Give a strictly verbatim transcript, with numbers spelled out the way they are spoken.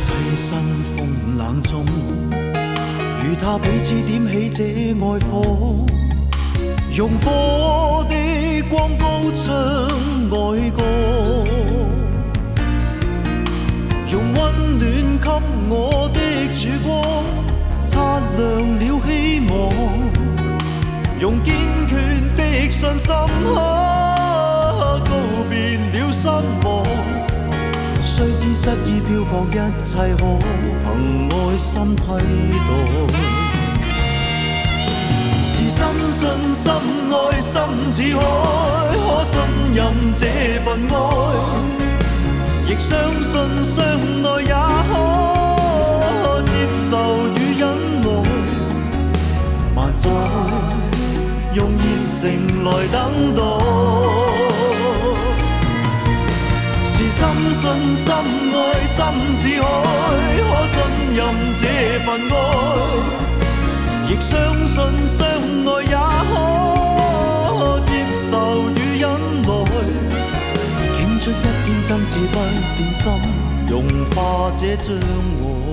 栖身風冷中，與他彼此點起這愛火，用火的光高唱愛歌，用溫暖給我的曙光，擦亮了希望，用堅決的信心告別了失望。雖知失意漂泊，一切可憑愛心替代。是深信深愛心似海，可信任這份愛，亦相信相愛也可接受與忍耐。萬載用熱誠來等待。深信深愛心似海，可信任這份愛，亦相信相愛也可接受與忍耐。傾出一片真摯不變心，融化這障礙。